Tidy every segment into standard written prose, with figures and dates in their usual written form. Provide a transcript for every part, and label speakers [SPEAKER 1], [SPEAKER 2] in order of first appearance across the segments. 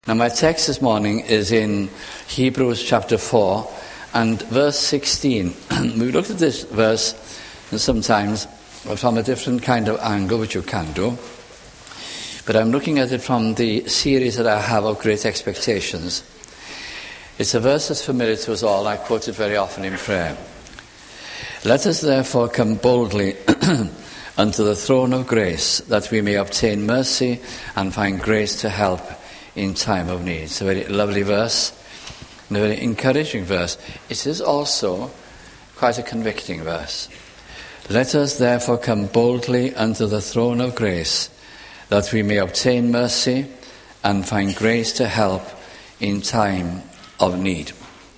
[SPEAKER 1] Now my text this morning is in Hebrews chapter 4 and verse 16. We looked at this verse sometimes from a different kind of angle, which you can do. But I'm looking at it from the series that I have of Great Expectations. It's a verse that's familiar to us all. I quote it very often in prayer. Let us therefore come boldly unto the throne of grace, that we may obtain mercy and find grace to help in time of need. It's a very lovely verse, and a very encouraging verse. It is also quite a convicting verse. Let us therefore come boldly unto the throne of grace, that we may obtain mercy and find grace to help in time of need.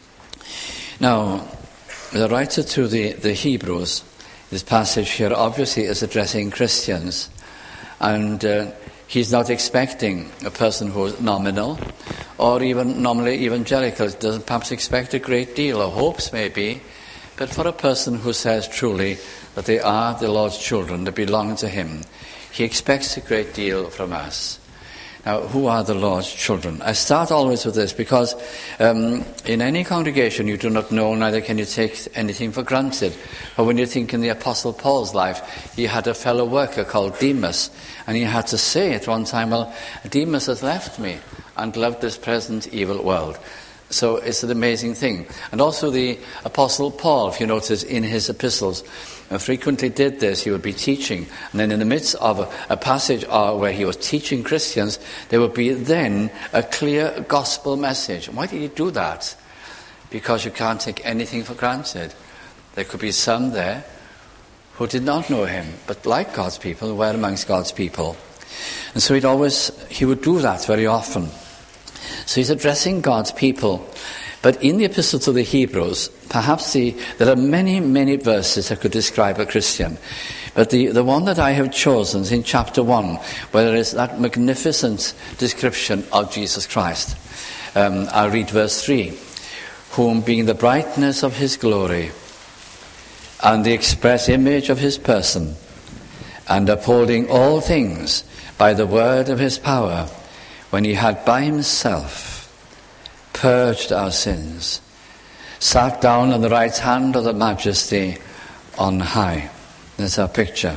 [SPEAKER 1] Now, the writer to the Hebrews, this passage here obviously is addressing Christians, and he's not expecting a person who is nominal or even nominally evangelical. He doesn't perhaps expect a great deal, or hopes maybe, but for a person who says truly that they are the Lord's children, that belong to him, he expects a great deal from us. Now, who are the Lord's children? I start always with this because in any congregation you do not know, neither can you take anything for granted. But when you think in the Apostle Paul's life, he had a fellow worker called Demas, and he had to say at one time, well, Demas has left me and loved this present evil world. So it's an amazing thing. And also the Apostle Paul, if you notice in his epistles, frequently did this. He would be teaching, and then in the midst of a passage where he was teaching Christians, there would be then a clear gospel message. Why did he do that? Because you can't take anything for granted. There could be some there who did not know him, but like God's people, were amongst God's people. And so he would do that very often. So he's addressing God's people. But in the epistle to the Hebrews, perhaps there are many, many verses that could describe a Christian. But the one that I have chosen is in chapter 1, where there is that magnificent description of Jesus Christ. I'll read verse 3. Whom being the brightness of his glory and the express image of his person, and upholding all things by the word of his power, when he had by himself purged our sins, sat down on the right hand of the majesty on high. That's our picture.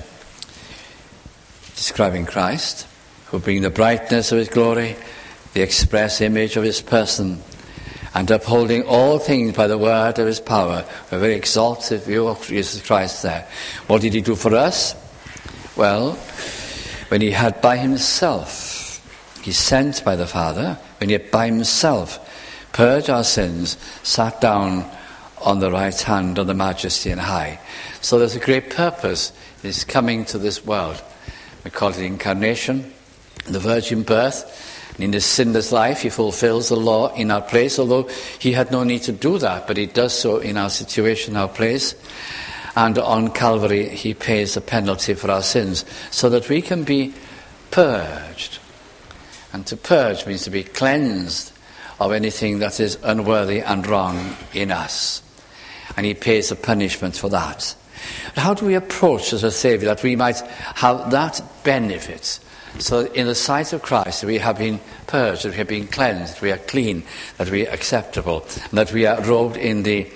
[SPEAKER 1] Describing Christ, who being the brightness of his glory, the express image of his person, and upholding all things by the word of his power. A very exalted view of Jesus Christ there. What did he do for us? Well, when he had by himself, he's sent by the Father, when he had by himself purged our sins, sat down on the right hand of the majesty on high. So there's a great purpose in his coming to this world. We call it incarnation, the virgin birth. And in his sinless life, he fulfills the law in our place, although he had no need to do that, but he does so in our situation, our place. And on Calvary, he pays the penalty for our sins, so that we can be purged. And to purge means to be cleansed of anything that is unworthy and wrong in us. And he pays the punishment for that. But how do we approach as a Saviour that we might have that benefit? So that in the sight of Christ we have been purged, that we have been cleansed, that we are clean, that we are acceptable, and that we are robed in the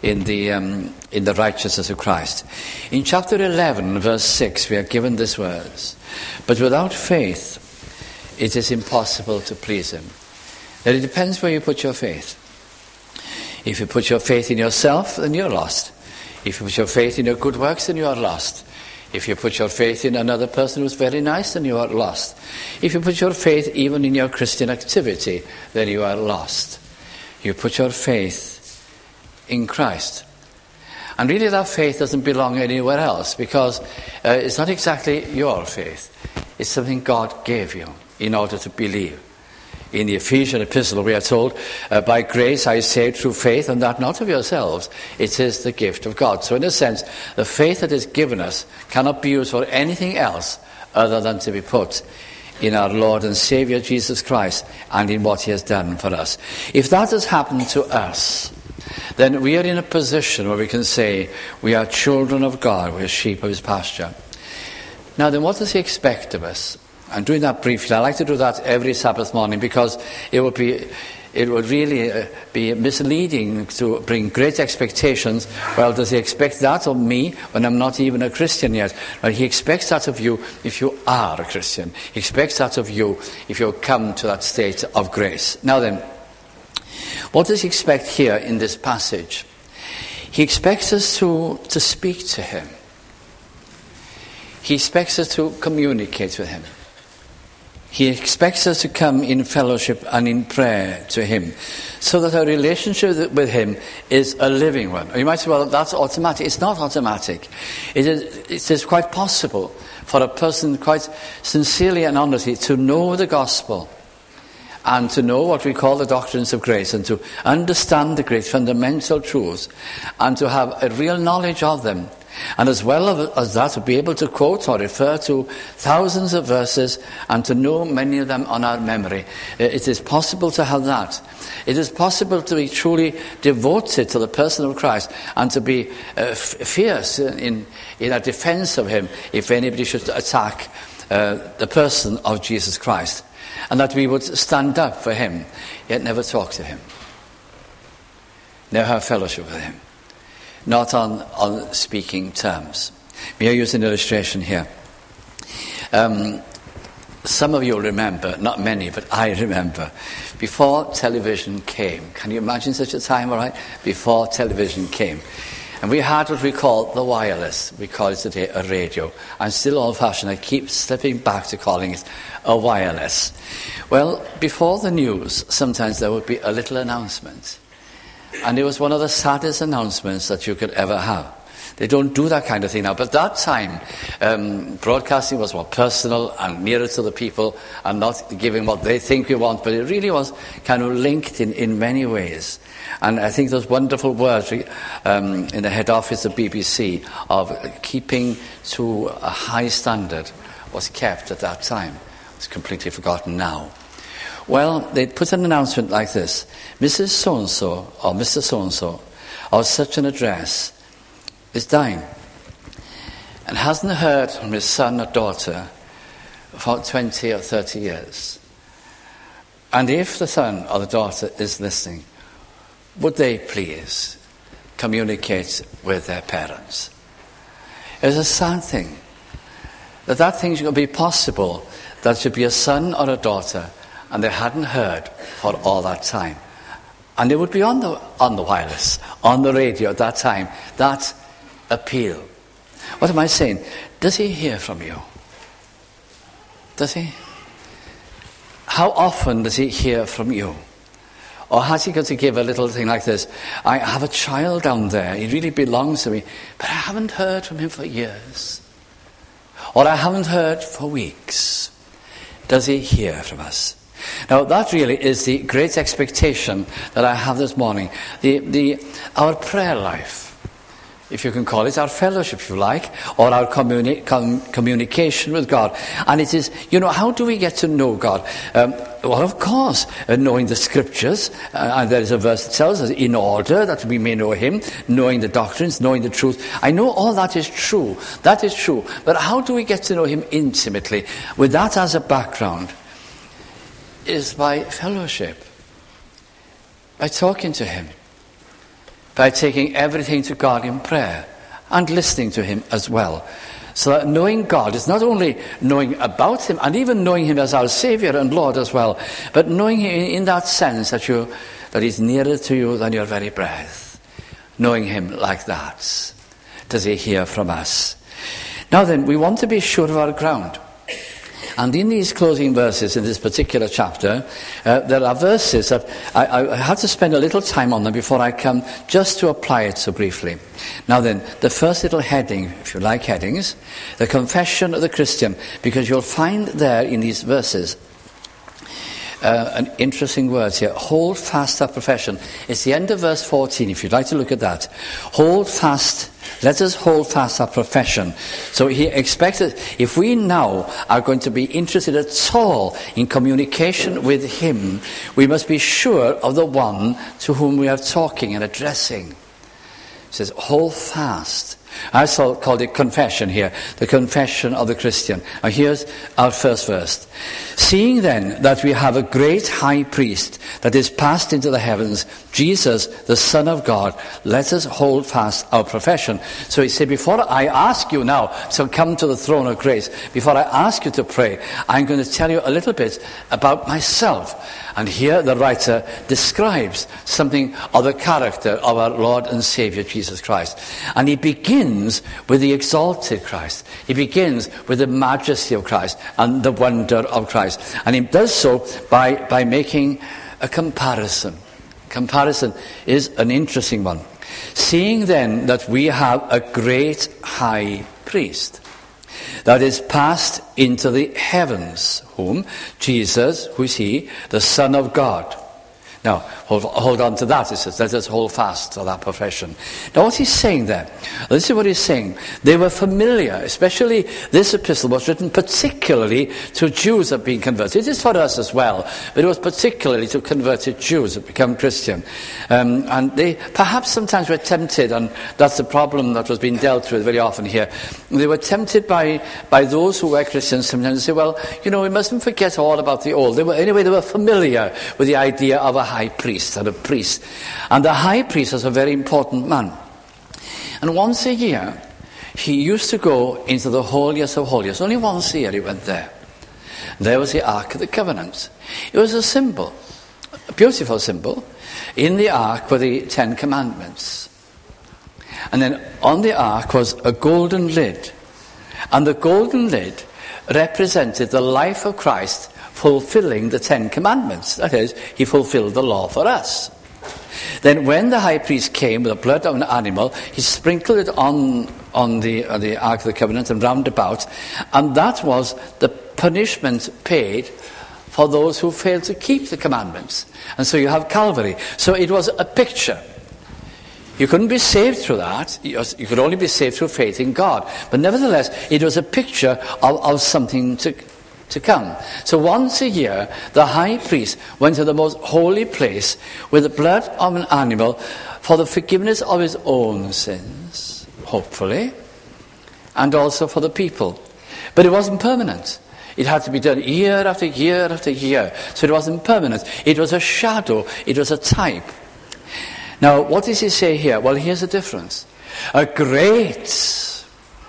[SPEAKER 1] righteousness of Christ. In chapter 11, verse 6, we are given these words. But without faith, it is impossible to please him. Now, it depends where you put your faith. If you put your faith in yourself, then you're lost. If you put your faith in your good works, then you are lost. If you put your faith in another person who's very nice, then you are lost. If you put your faith even in your Christian activity, then you are lost. You put your faith in Christ. And really that faith doesn't belong anywhere else, because it's not exactly your faith. It's something God gave you in order to believe. In the Ephesian epistle we are told, by grace I saved through faith, and that not of yourselves, it is the gift of God. So in a sense, the faith that is given us cannot be used for anything else other than to be put in our Lord and Saviour Jesus Christ and in what he has done for us. If that has happened to us, then we are in a position where we can say we are children of God, we are sheep of his pasture. Now then, what does he expect of us? I'm doing that briefly. I like to do that every Sabbath morning because it would really be misleading to bring great expectations. Well, does he expect that of me when I'm not even a Christian yet? Well, he expects that of you if you are a Christian. He expects that of you if you come to that state of grace. Now then, what does he expect here in this passage? He expects us to speak to him. He expects us to communicate with him. He expects us to come in fellowship and in prayer to him, so that our relationship with him is a living one. You might say, well, that's automatic. It's not automatic. It is quite possible for a person quite sincerely and honestly to know the gospel and to know what we call the doctrines of grace and to understand the great fundamental truths and to have a real knowledge of them. And as well as that, to be able to quote or refer to thousands of verses and to know many of them on our memory. It is possible to have that. It is possible to be truly devoted to the person of Christ and to be fierce in our defense of him if anybody should attack the person of Jesus Christ. And that we would stand up for him, yet never talk to him. Never have fellowship with him. Not on speaking terms. May I use an illustration here? Some of you will remember, not many, but I remember, before television came. Can you imagine such a time, all right? Before television came. And we had what we call the wireless. We call it today a radio. I'm still old-fashioned. I keep slipping back to calling it a wireless. Well, before the news, sometimes there would be a little announcement. And it was one of the saddest announcements that you could ever have. They don't do that kind of thing now. But that time, broadcasting was more personal and nearer to the people and not giving what they think we want. But it really was kind of linked in many ways. And I think those wonderful words in the head office of BBC of keeping to a high standard was kept at that time. It's completely forgotten now. Well, they'd put an announcement like this: Mrs. So-and-so or Mr. So-and-so of such an address is dying and hasn't heard from his son or daughter for 20 or 30 years. And if the son or the daughter is listening, would they please communicate with their parents? It's a sad thing that thing should be possible, that should be a son or a daughter and they hadn't heard for all that time. And they would be on the wireless, on the radio at that time, that appeal. What am I saying? Does he hear from you? Does he? How often does he hear from you? Or has he got to give a little thing like this? I have a child down there, he really belongs to me, but I haven't heard from him for years. Or I haven't heard for weeks. Does he hear from us? Now that really is the great expectation that I have this morning. Our prayer life, if you can call it, our fellowship, if you like, or our communication with God. And it is, how do we get to know God? Well, of course, knowing the scriptures, and there is a verse that tells us, in order that we may know him, knowing the doctrines, knowing the truth. I know all that is true. That is true. But how do we get to know him intimately? With that as a background, is by fellowship, by talking to him, by taking everything to God in prayer and listening to him as well. So that knowing God is not only knowing about him and even knowing him as our Saviour and Lord as well, but knowing him in that sense that he's nearer to you than your very breath. Knowing him like that. Does he hear from us? Now then, we want to be sure of our ground. And in these closing verses in this particular chapter, there are verses that I have to spend a little time on them before I come just to apply it so briefly. Now then, the first little heading, if you like headings, the confession of the Christian, because you'll find there in these verses an interesting words here. Hold fast our profession. It's the end of verse 14, if you'd like to look at that. Hold fast. Let us hold fast our profession. So he expects that if we now are going to be interested at all in communication with him, we must be sure of the one to whom we are talking and addressing. He says, hold fast. I called it confession here, the confession of the Christian. Now here's our first verse. Seeing then that we have a great high priest that is passed into the heavens, Jesus, the Son of God, let us hold fast our profession. So he said, before I ask you now to come to the throne of grace, before I ask you to pray, I'm going to tell you a little bit about myself. And here the writer describes something of the character of our Lord and Saviour Jesus Christ. And he begins with the exalted Christ. He begins with the majesty of Christ and the wonder of Christ. And he does so by making a comparison. Comparison is an interesting one. Seeing then that we have a great high priest that is passed into the heavens, whom Jesus, who is he, the Son of God. Now, hold on to that. It says, let us hold fast to that profession. Now, what he's saying there, this is what he's saying. They were familiar, especially this epistle was written particularly to Jews that had been converted. It is for us as well, but it was particularly to converted Jews that become Christian. And they perhaps sometimes were tempted, and that's the problem that was being dealt with very often here. They were tempted by those who were Christians sometimes to say, well, we mustn't forget all about the old. They were familiar with the idea of a high priest and a priest. And the high priest was a very important man. And once a year, he used to go into the holiest of holies. Only once a year he went there. There was the Ark of the Covenant. It was a symbol, a beautiful symbol. In the Ark were the 10 Commandments. And then on the Ark was a golden lid. And the golden lid represented the life of Christ fulfilling the 10 Commandments. That is, he fulfilled the law for us. Then when the high priest came with the blood of an animal, he sprinkled it on the Ark of the Covenant and round about, and that was the punishment paid for those who failed to keep the commandments. And so you have Calvary. So it was a picture. You couldn't be saved through that. You could only be saved through faith in God. But nevertheless, it was a picture of something to come. So once a year, the high priest went to the most holy place with the blood of an animal for the forgiveness of his own sins, hopefully, and also for the people. But it wasn't permanent. It had to be done year after year after year. So it wasn't permanent. It was a shadow. It was a type. Now, what does he say here? Well, here's the difference. A great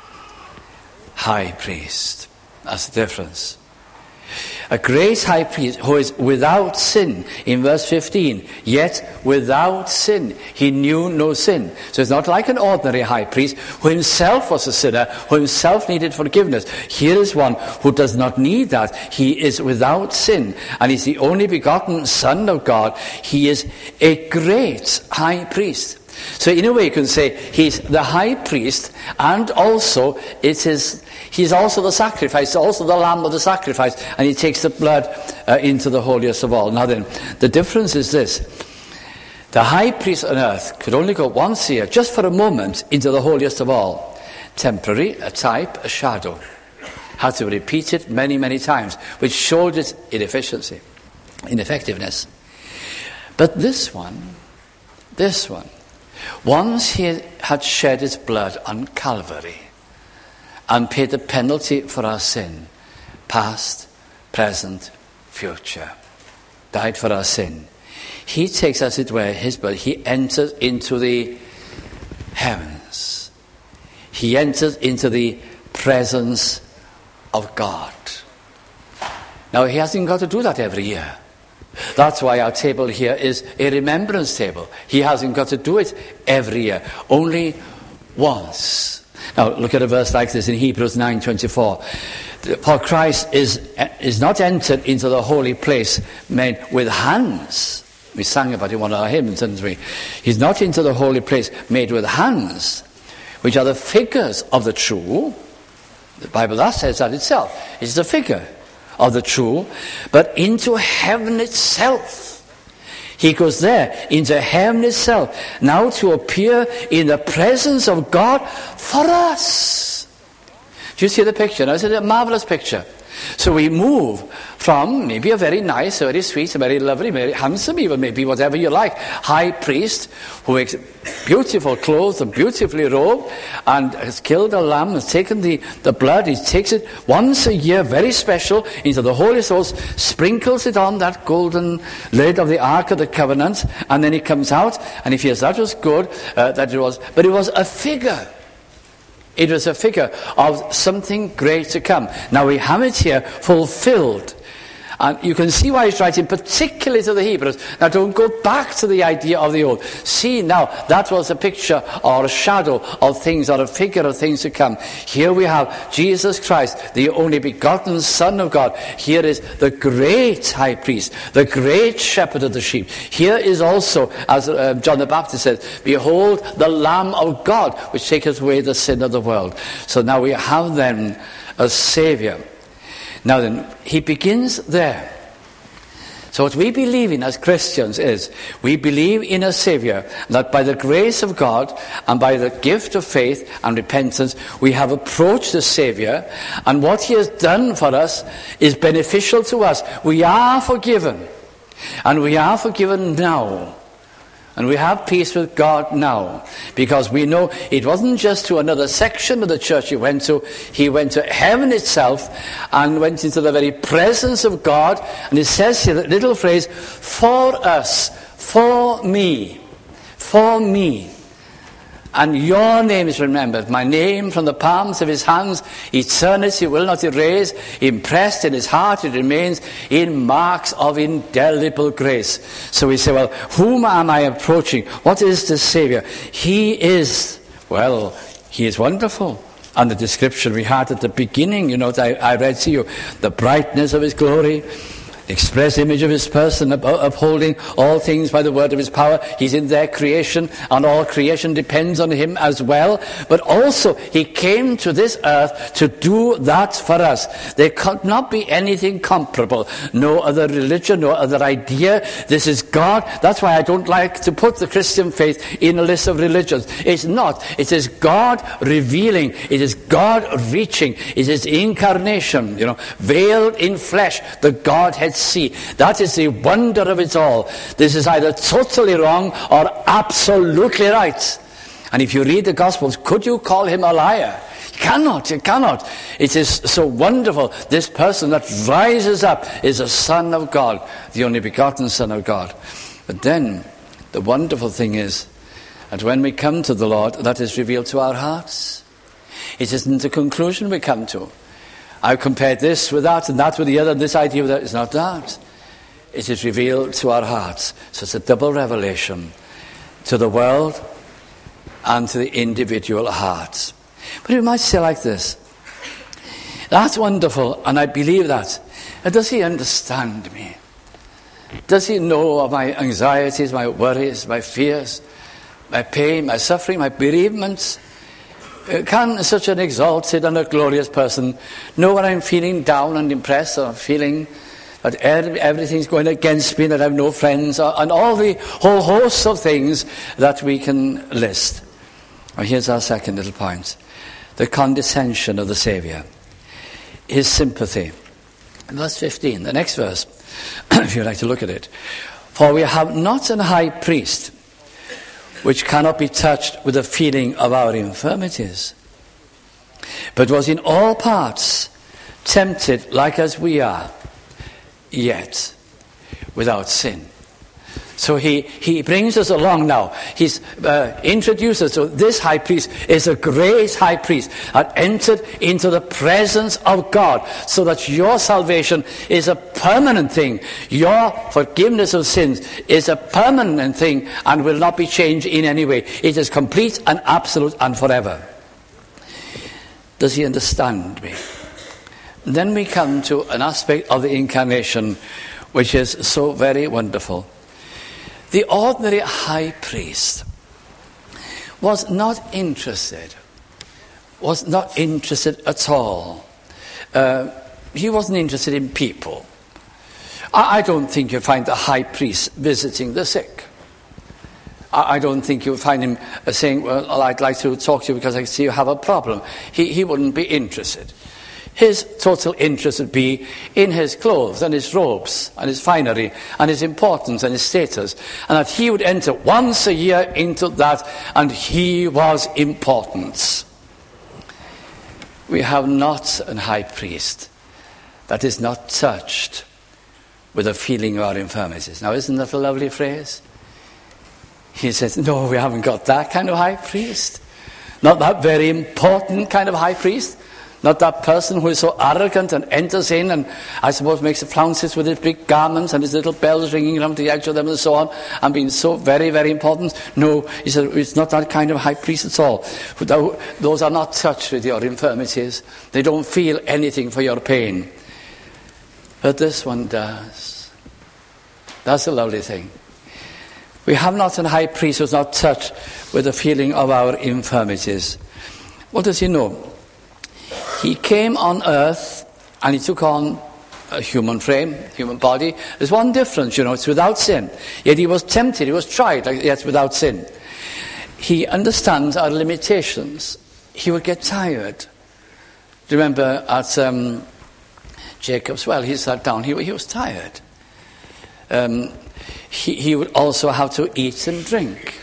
[SPEAKER 1] high priest. That's the difference. A great high priest who is without sin, in verse 15, yet without sin. He knew no sin. So it's not like an ordinary high priest who himself was a sinner, who himself needed forgiveness. Here is one who does not need that. He is without sin, and he's the only begotten Son of God. He is a great high priest. So in a way you can say he's the high priest, and also he's also the sacrifice, also the lamb of the sacrifice, and he takes the blood into the holiest of all. Now then, the difference is this. The high priest on earth could only go once a year, just for a moment, into the holiest of all. Temporary, a type, a shadow. Had to repeat it many, many times, which showed its ineffectiveness. But this one, once he had shed his blood on Calvary and paid the penalty for our sin, past, present, future, died for our sin, he takes, as it were, his blood. He enters into the heavens. He enters into the presence of God. Now, he hasn't got to do that every year. That's why our table here is a remembrance table. He hasn't got to do it every year, only once. Now look at a verse like this in Hebrews 9:24. For Christ is not entered into the holy place made with hands. We sang about it in one of our hymns, didn't we? He's not into the holy place made with hands, which are the figures of the true. The Bible that says that itself. It's the figure of the true, but into heaven itself. He goes there, into heaven itself, now to appear in the presence of God for us. Do you see the picture? Now, it's a marvelous picture. So we move from maybe a very nice, a very sweet, a very lovely, very handsome, even maybe whatever you like, high priest who makes beautiful clothes and beautifully robed and has killed a lamb, has taken the blood, he takes it once a year, very special, into the Holy Host, sprinkles it on that golden lid of the Ark of the Covenant, and then he comes out, and he feels that was good, but it was a figure. It was a figure of something great to come. Now we have it here fulfilled. And you can see why he's writing particularly to the Hebrews. Now don't go back to the idea of the old. See now, that was a picture or a shadow of things or a figure of things to come. Here we have Jesus Christ, the only begotten Son of God. Here is the great high priest, the great shepherd of the sheep. Here is also, as John the Baptist says, behold the Lamb of God, which taketh away the sin of the world. So now we have then a Saviour. Now then, he begins there. So what we believe in as Christians is, we believe in a Saviour, that by the grace of God and by the gift of faith and repentance, we have approached the Saviour, and what he has done for us is beneficial to us. We are forgiven, and we are forgiven now. And we have peace with God now, because we know it wasn't just to another section of the church he went to heaven itself, and went into the very presence of God. And it says here, that little phrase, for us, for me, and your name is remembered, my name from the palms of his hands, eternity will not erase, impressed in his heart it remains, in marks of indelible grace. So we say, well, whom am I approaching? What is the Saviour? He is wonderful. And the description we had at the beginning, I read to you, the brightness of his glory, express image of his person, upholding all things by the word of his power. He's in their creation, and all creation depends on him as well. But also, he came to this earth to do that for us. There could not be anything comparable. No other religion, no other idea. This is God. That's why I don't like to put the Christian faith in a list of religions. It's not. It is God revealing. It is God reaching. It is incarnation, veiled in flesh, the Godhead see. That is the wonder of it all. This is either totally wrong or absolutely right. And if you read the Gospels, could you call him a liar? You cannot. It is so wonderful. This person that rises up is a Son of God, the only begotten Son of God. But then, the wonderful thing is that when we come to the Lord, that is revealed to our hearts. It isn't a conclusion we come to. I've compared this with that and that with the other, and this idea with that. It's not that. It is revealed to our hearts. So it's a double revelation to the world and to the individual hearts. But you might say like this, that's wonderful, and I believe that. But does he understand me? Does he know of my anxieties, my worries, my fears, my pain, my suffering, my bereavements? Can such an exalted and a glorious person know when I'm feeling down and depressed, or feeling that everything's going against me, that I have no friends, and all the whole host of things that we can list? Well, here's our second little point. The condescension of the Saviour. His sympathy. In verse 15, the next verse, if you'd like to look at it. For we have not an high priest which cannot be touched with the feeling of our infirmities, but was in all parts tempted like as we are, yet without sin. So he brings us along now. He's introduced us to this high priest is a great high priest that entered into the presence of God, so that your salvation is a permanent thing. Your forgiveness of sins is a permanent thing and will not be changed in any way. It is complete and absolute and forever. Does he understand me? Then we come to an aspect of the incarnation which is so very wonderful. The ordinary high priest was not interested at all. He wasn't interested in people. I don't think you'll find the high priest visiting the sick. I don't think you'll find him saying, well, I'd like to talk to you because I see you have a problem. He wouldn't be interested. His total interest would be in his clothes and his robes and his finery and his importance and his status, and that he would enter once a year into that, and he was important. We have not an high priest that is not touched with a feeling of our infirmities. Now, isn't that a lovely phrase? He says, no, we haven't got that kind of high priest. Not that very important kind of high priest. Not that person who is so arrogant and enters in and, I suppose, makes the flounces with his big garments and his little bells ringing around the edge of them and so on, and being so very, very important. No, he said, it's not that kind of high priest at all. Those are not touched with your infirmities. They don't feel anything for your pain. But this one does. That's a lovely thing. We have not a high priest who is not touched with the feeling of our infirmities. What does he know? He came on earth and he took on a human frame, human body. There's one difference, it's without sin. Yet he was tempted, he was tried, yet without sin. He understands our limitations. He would get tired. Remember at Jacob's well, he sat down, he was tired. He would also have to eat and drink.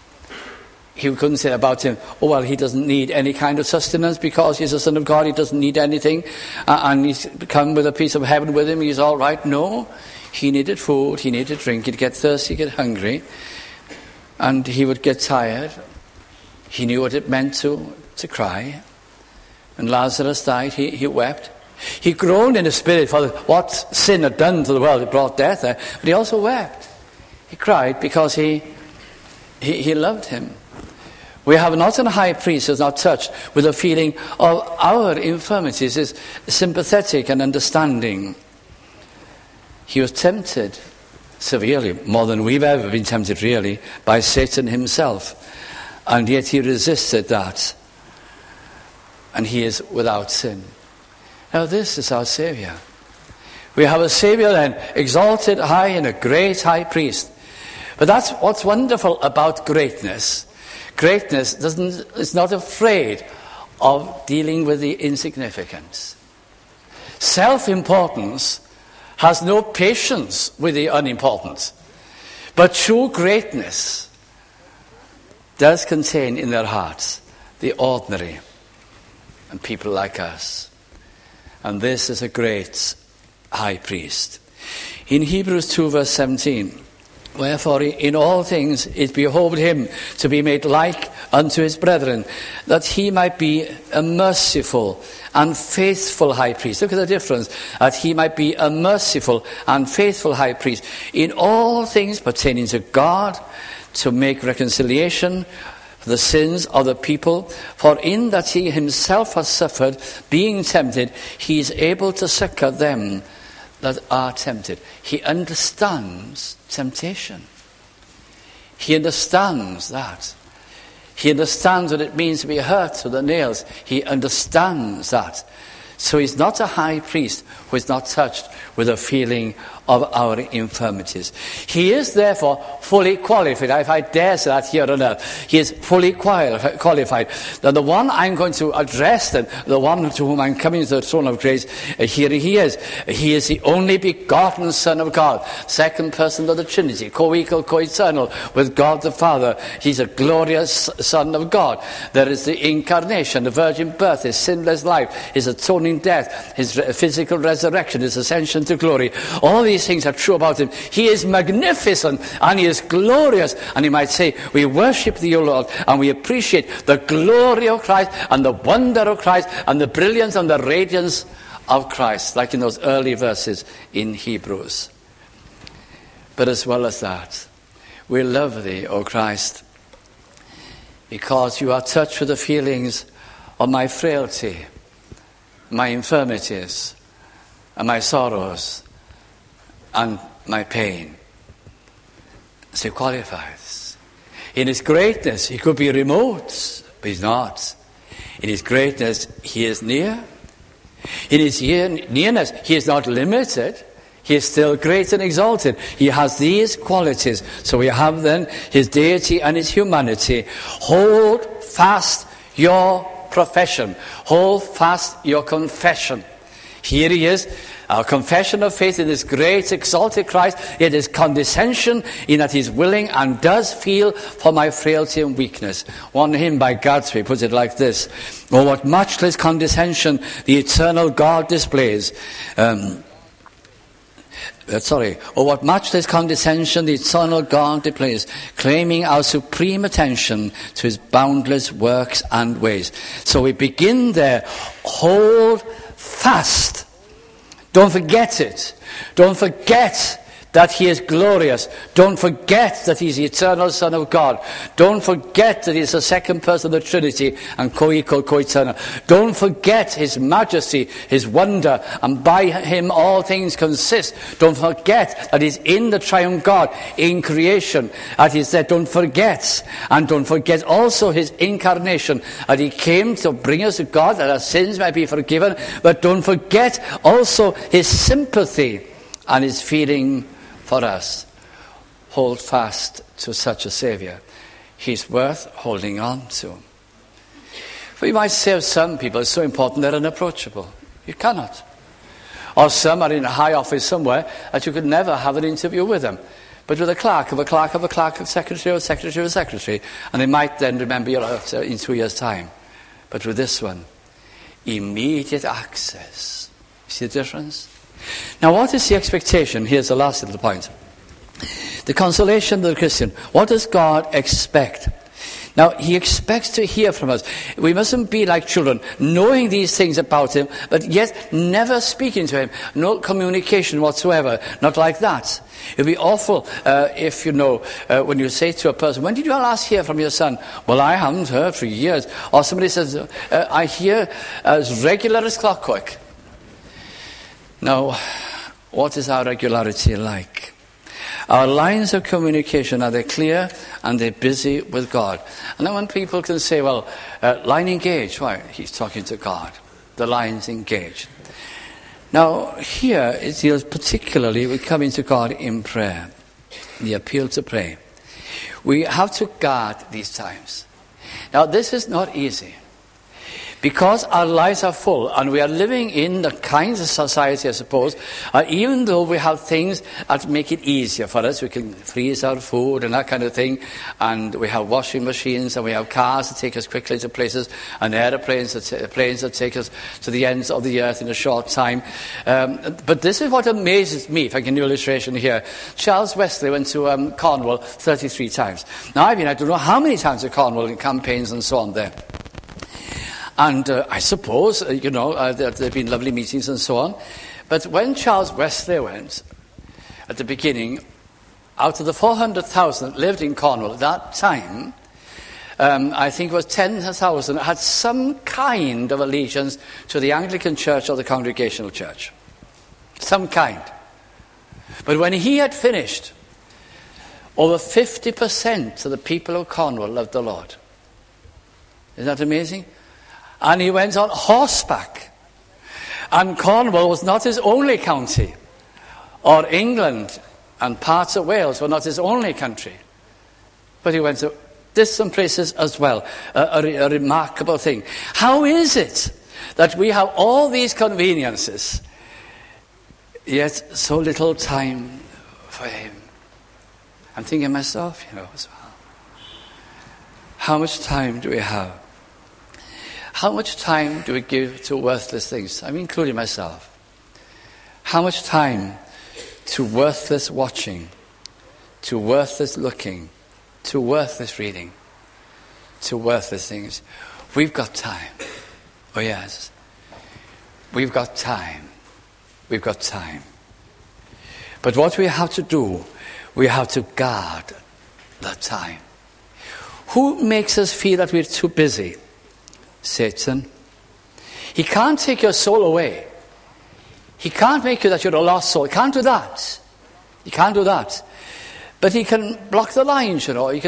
[SPEAKER 1] He couldn't say about him, oh, well, he doesn't need any kind of sustenance because he's a son of God, he doesn't need anything, and he's come with a piece of heaven with him, he's all right. No, he needed food, he needed drink, he'd get thirsty, get hungry, and he would get tired. He knew what it meant to cry. When Lazarus died, he wept. He groaned in the spirit for what sin had done to the world, it brought death there, but he also wept. He cried because he loved him. We have not a high priest who is not touched with a feeling of our infirmities, is sympathetic and understanding. He was tempted severely, more than we've ever been tempted really, by Satan himself. And yet he resisted that. And he is without sin. Now this is our Saviour. We have a Saviour then, exalted high and a great high priest. But that's what's wonderful about greatness. Greatness is not afraid of dealing with the insignificance. Self-importance has no patience with the unimportant. But true greatness does contain in their hearts the ordinary and people like us. And this is a great high priest. In Hebrews 2 verse 17, wherefore in all things it behoved him to be made like unto his brethren, that he might be a merciful and faithful high priest. Look at the difference. That he might be a merciful and faithful high priest in all things pertaining to God, to make reconciliation for the sins of the people. For in that he himself has suffered, being tempted, he is able to succor them that are tempted. He understands temptation. He understands that. He understands what it means to be hurt to the nails. He understands that. So he's not a high priest who is not touched with a feeling of our infirmities. He is therefore fully qualified. If I dare say that here on earth, he is fully qualified. Now the one I'm going to address, and the one to whom I'm coming to the throne of grace, here he is. He is the only begotten Son of God, second person of the Trinity, co-equal, co-eternal with God the Father. He's a glorious Son of God. There is the incarnation, the virgin birth, his sinless life, his atoning death, his physical resurrection, his ascension to glory. All these things are true about him. He is magnificent and he is glorious. And you might say, we worship thee, O Lord, and we appreciate the glory of Christ and the wonder of Christ and the brilliance and the radiance of Christ, like in those early verses in Hebrews. But as well as that, we love thee, O Christ, because you are touched with the feelings of my frailty, my infirmities, and my sorrows, and my pain. So he qualifies. In his greatness, he could be remote, but he's not. In his greatness, he is near. In his nearness, he is not limited. He is still great and exalted. He has these qualities. So we have then his deity and his humanity. Hold fast your profession. Hold fast your confession. Here he is, our confession of faith in this great exalted Christ, yet his condescension in that he's willing and does feel for my frailty and weakness. One hymn by Gadsby puts it like this: "Oh, what matchless condescension the eternal God displays." Oh, what matchless condescension the eternal God displays, claiming our supreme attention to his boundless works and ways. So we begin there. Hold fast. Don't forget it. Don't forget that he is glorious. Don't forget that he's the eternal Son of God. Don't forget that he's the second person of the Trinity and co-equal, co-eternal. Don't forget his majesty, his wonder, and by him all things consist. Don't forget that he's in the triune God, in creation, as he said. Don't forget. And don't forget also his incarnation, that he came to bring us to God, that our sins might be forgiven. But don't forget also his sympathy and his feeling for us. Hold fast to such a Saviour. He's worth holding on to. For you might say of some people, it's so important they're unapproachable. You cannot. Or some are in a high office somewhere that you could never have an interview with them. But with a clerk of a clerk of a clerk, of secretary of a secretary of a secretary, and they might then remember you in 2 years' time. But with this one, immediate access. See the difference? Now, what is the expectation? Here's the last little point. The consolation of the Christian. What does God expect? Now, he expects to hear from us. We mustn't be like children, knowing these things about him, but yet never speaking to him. No communication whatsoever. Not like that. It would be awful if, when you say to a person, when did you last hear from your son? Well, I haven't heard for years. Or somebody says, I hear as regular as clockwork. Now, what is our regularity like? Our lines of communication, are they clear and they're busy with God? And then when people can say, well, line engaged, why? He's talking to God. The line's engaged. Now, here it deals particularly with coming to God in prayer. The appeal to pray. We have to guard these times. Now, this is not easy. Because our lives are full and we are living in the kinds of society, I suppose, even though we have things that make it easier for us, we can freeze our food and that kind of thing, and we have washing machines and we have cars that take us quickly to places, and airplanes that take us to the ends of the earth in a short time. But this is what amazes me, if I can do an illustration here. Charles Wesley went to Cornwall 33 times. Now, I've been, I don't know how many times to Cornwall in campaigns and so on there. And I suppose, there have been lovely meetings and so on. But when Charles Wesley went, at the beginning, out of the 400,000 that lived in Cornwall at that time, I think it was 10,000 had some kind of allegiance to the Anglican Church or the Congregational Church. Some kind. But when he had finished, over 50% of the people of Cornwall loved the Lord. Isn't that amazing? And he went on horseback. And Cornwall was not his only county. Or England and parts of Wales were not his only country. But he went to distant places as well. A remarkable thing. How is it that we have all these conveniences, yet so little time for him? I'm thinking myself, as well. How much time do we have? How much time do we give to worthless things? I'm including myself. How much time to worthless watching, to worthless looking, to worthless reading, to worthless things? We've got time. Oh yes. We've got time. We've got time. But what we have to do, we have to guard that time. Who makes us feel that we're too busy? Satan. He can't take your soul away. He can't make you that you're a lost soul. He can't do that. He can't do that. But he can block the lines, He can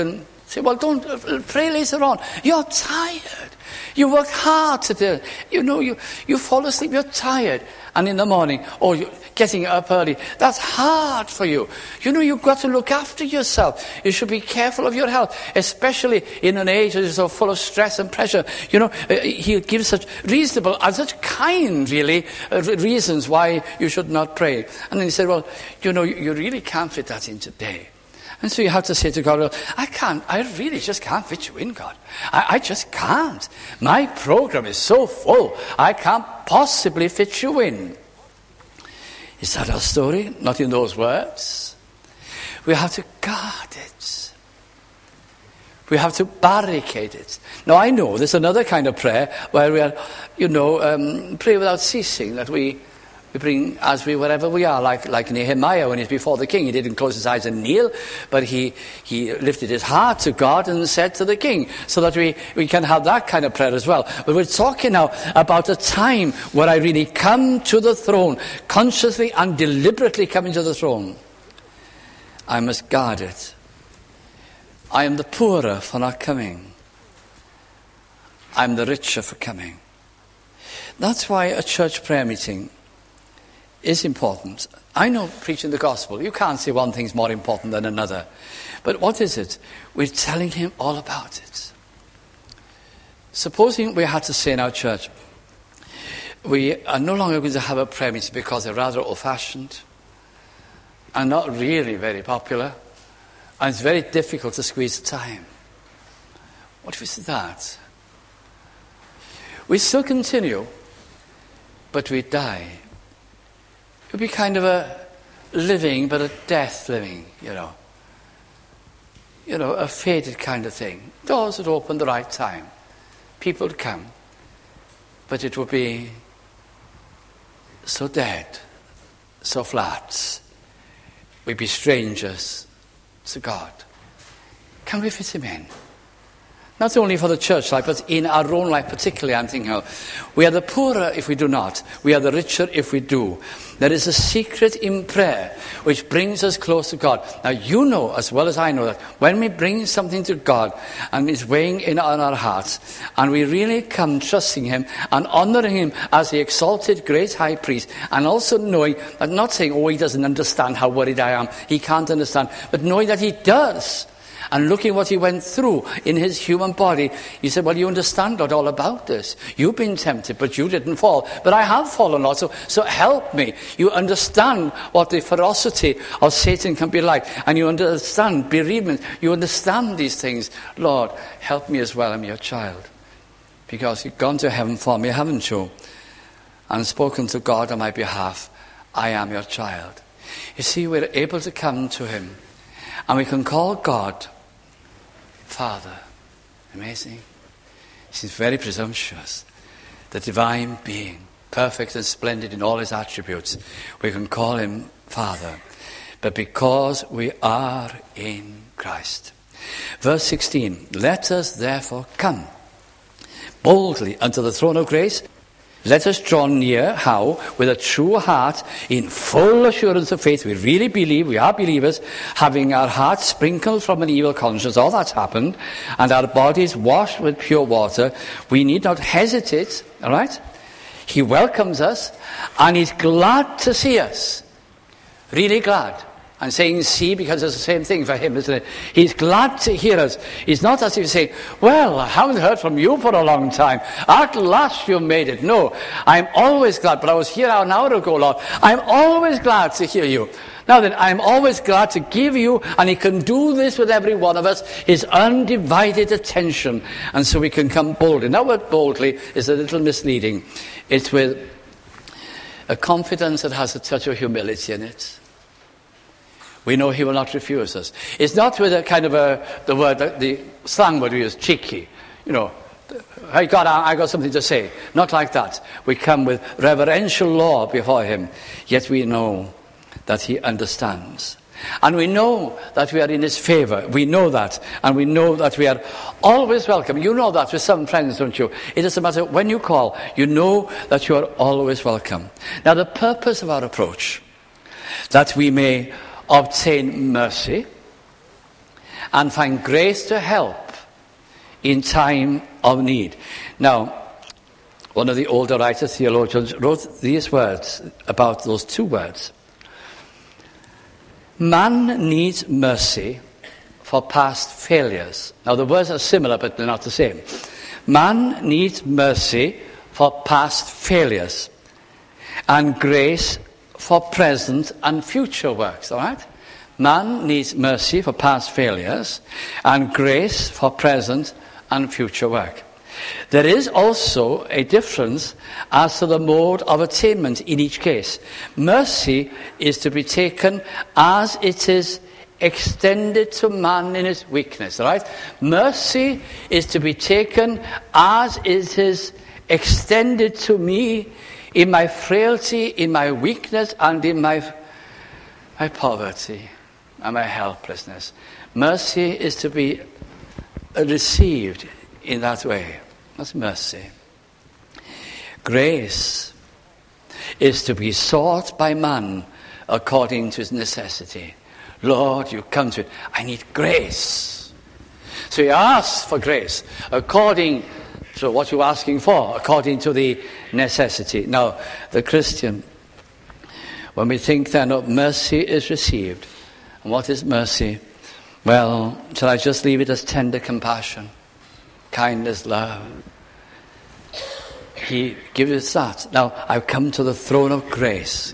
[SPEAKER 1] Say, well, don't pray later on. You're tired. You worked hard today. You fall asleep, you're tired. And in the morning, you're getting up early. That's hard for you. You've got to look after yourself. You should be careful of your health, especially in an age that is so full of stress and pressure. He gives such reasonable and such kind, really, reasons why you should not pray. And then he said, well, you really can't fit that in today. And so you have to say to God, well, I really just can't fit you in, God. I just can't. My program is so full, I can't possibly fit you in. Is that our story? Not in those words. We have to guard it. We have to barricade it. Now, I know there's another kind of prayer where we are, pray without ceasing, that we bring as wherever we are, like Nehemiah when he's before the king. He didn't close his eyes and kneel, but he lifted his heart to God and said to the king, so that we can have that kind of prayer as well. But we're talking now about a time where I really come to the throne, consciously and deliberately coming to the throne. I must guard it. I am the poorer for not coming. I'm the richer for coming. That's why a church prayer meeting is important. I know preaching the gospel, you can't say one thing's more important than another. But what is it? We're telling him all about it. Supposing we had to say in our church, we are no longer going to have a prayer meeting because they're rather old-fashioned and not really very popular, and it's very difficult to squeeze the time. What if we said that? We still continue, but we die. It would be kind of a living, but a death living, a faded kind of thing. Doors would open the right time. People would come. But it would be so dead, so flat. We'd be strangers to God. Can we fit him in? Not only for the church life, but in our own life particularly, I'm thinking, we are the poorer if we do not. We are the richer if we do. There is a secret in prayer which brings us close to God. Now, you know as well as I know that when we bring something to God and it's weighing in on our hearts, and we really come trusting him and honouring him as the exalted great high priest, and also knowing that, not saying, he doesn't understand how worried I am, he can't understand, but knowing that he does. And looking what he went through in his human body, he said, well, you understand, Lord, all about this. You've been tempted, but you didn't fall. But I have fallen, Lord, so help me. You understand what the ferocity of Satan can be like. And you understand bereavement. You understand these things. Lord, help me as well. I'm your child. Because you've gone to heaven for me, haven't you? And spoken to God on my behalf. I am your child. You see, we're able to come to him. And we can call God Father. Amazing. He's very presumptuous. The divine being, perfect and splendid in all his attributes. We can call him Father. But because we are in Christ. Verse 16. Let us therefore come boldly unto the throne of grace. Let us draw near, how? With a true heart, in full assurance of faith. We really believe, we are believers, having our hearts sprinkled from an evil conscience. All that's happened. And our bodies washed with pure water. We need not hesitate, all right? He welcomes us, and he's glad to see us. Really glad. I'm saying see because it's the same thing for him, isn't it? He's glad to hear us. He's not as if he's saying, well, I haven't heard from you for a long time. At last you made it. No, I'm always glad. But I was here an hour ago, Lord. I'm always glad to hear you. Now then, I'm always glad to give you, and he can do this with every one of us, his undivided attention. And so we can come boldly. Now, word boldly is a little misleading. It's with a confidence that has a touch of humility in it. We know he will not refuse us. It's not with a kind of the word, the slang word we use, cheeky. Hey God, I got something to say. Not like that. We come with reverential awe before him. Yet we know that he understands. And we know that we are in his favour. We know that. And we know that we are always welcome. You know that with some friends, don't you? It doesn't matter when you call. You know that you are always welcome. Now the purpose of our approach, that we may obtain mercy and find grace to help in time of need. Now, one of the older writers, theologians, wrote these words about those two words. Man needs mercy for past failures. Now, the words are similar, but they're not the same. Man needs mercy for past failures and grace for present and future works, all right? Man needs mercy for past failures and grace for present and future work. There is also a difference as to the mode of attainment in each case. Mercy is to be taken as it is extended to man in his weakness, right? Mercy is to be taken as it is extended to me in my frailty, in my weakness, and in my poverty and my helplessness. Mercy is to be received in that way. That's mercy. Grace is to be sought by man according to his necessity. Lord, you come to it. I need grace. So he asks for grace according to what you're asking for, according to the necessity. Now, the Christian, when we think then of mercy is received, and what is mercy? Well, shall I just leave it as tender compassion, kindness, love? He gives us that. Now, I've come to the throne of grace.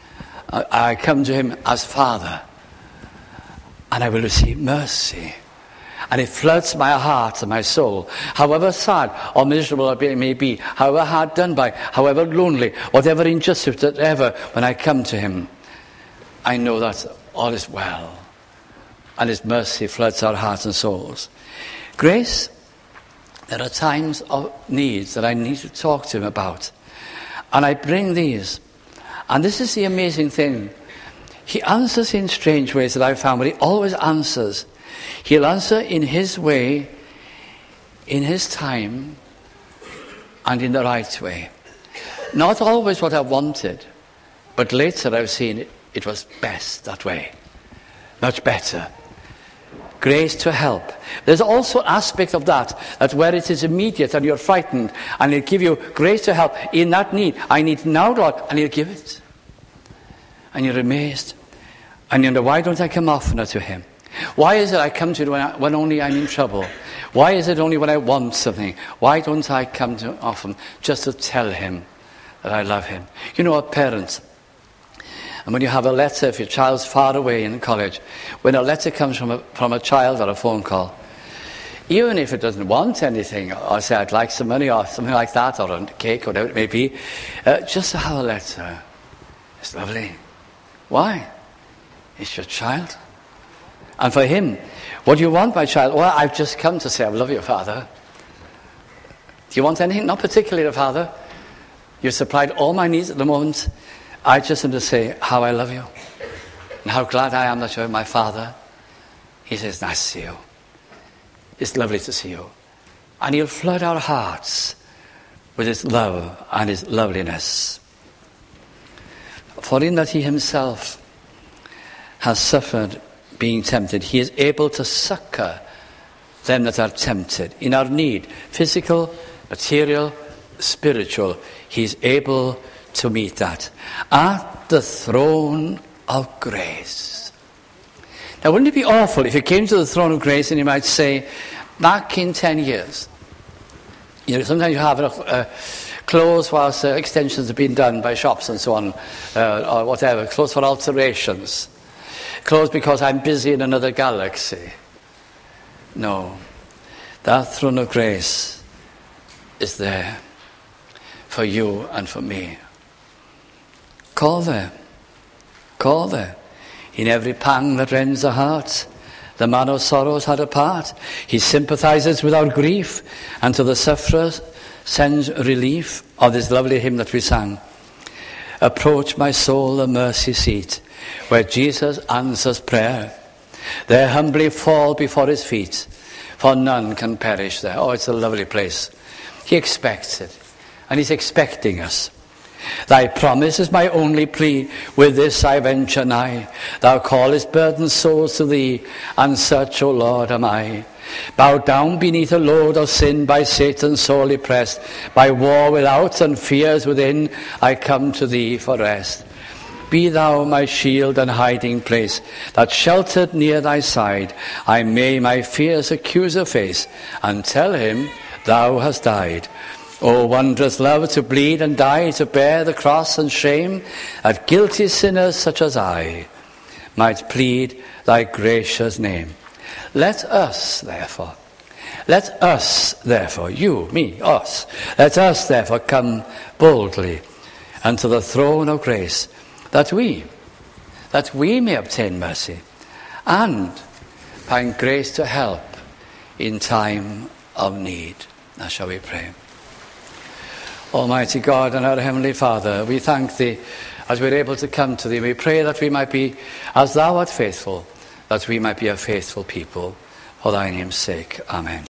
[SPEAKER 1] I come to him as Father, and I will receive mercy. And it floods my heart and my soul. However sad or miserable it may be, however hard done by, however lonely, whatever injustice, whatever, when I come to him, I know that all is well. And his mercy floods our hearts and souls. Grace, there are times of needs that I need to talk to him about. And I bring these. And this is the amazing thing. He answers in strange ways that I've found, but he always answers. He'll answer in his way, in his time, and in the right way. Not always what I wanted, but later I've seen it was best that way. Much better. Grace to help. There's also an aspect of that where it is immediate and you're frightened, and he'll give you grace to help in that need. I need now, Lord, and he'll give it. And you're amazed. And you wonder, why don't I come oftener to him? Why is it I come to him when only I'm in trouble? Why is it only when I want something? Why don't I come to him often just to tell him that I love him? You know, a parent, and when you have a letter, if your child's far away in college, when a letter comes from a child or a phone call, even if it doesn't want anything, or say I'd like some money or something like that, or a cake, whatever it may be, just to have a letter is lovely. Why? It's your child. And for him, what do you want, my child? Well, I've just come to say I love you, Father. Do you want anything? Not particularly, Father. You've supplied all my needs at the moment. I just want to say how I love you and how glad I am that you're my Father. He says, nice to see you. It's lovely to see you. And he'll flood our hearts with his love and his loveliness. For in that he himself has suffered being tempted, he is able to succor them that are tempted. In our need, physical, material, spiritual, he is able to meet that. At the throne of grace. Now, wouldn't it be awful if you came to the throne of grace and you might say, back in 10 years, you know, sometimes you have clothes whilst extensions have been done by shops and so on, or whatever, clothes for alterations. Closed because I'm busy in another galaxy. No. That throne of grace is there for you and for me. Call there. Call there. In every pang that rends the heart, the man of sorrows had a part. He sympathizes with our grief, and to the sufferer sends relief. Of this lovely hymn that we sang. Approach, my soul, the mercy seat, where Jesus answers prayer. There humbly fall before his feet, for none can perish there. Oh, it's a lovely place. He expects it, and he's expecting us. Thy promise is my only plea, with this I venture nigh. Thou callest burdened souls to thee, and such, O Lord, am I. Bowed down beneath a load of sin, by Satan sorely pressed, by war without and fears within, I come to thee for rest. Be thou my shield and hiding place, that sheltered near thy side, I may my fear's accuser face, and tell him thou hast died. O wondrous love, to bleed and die, to bear the cross and shame, that guilty sinners such as I might plead thy gracious name. Let us, therefore, you, me, us, let us, therefore, come boldly unto the throne of grace, that we may obtain mercy and find grace to help in time of need. Now shall we pray. Almighty God and our Heavenly Father, we thank thee as we're able to come to thee. We pray that we might be, as thou art faithful, that we might be a faithful people, for thy name's sake. Amen.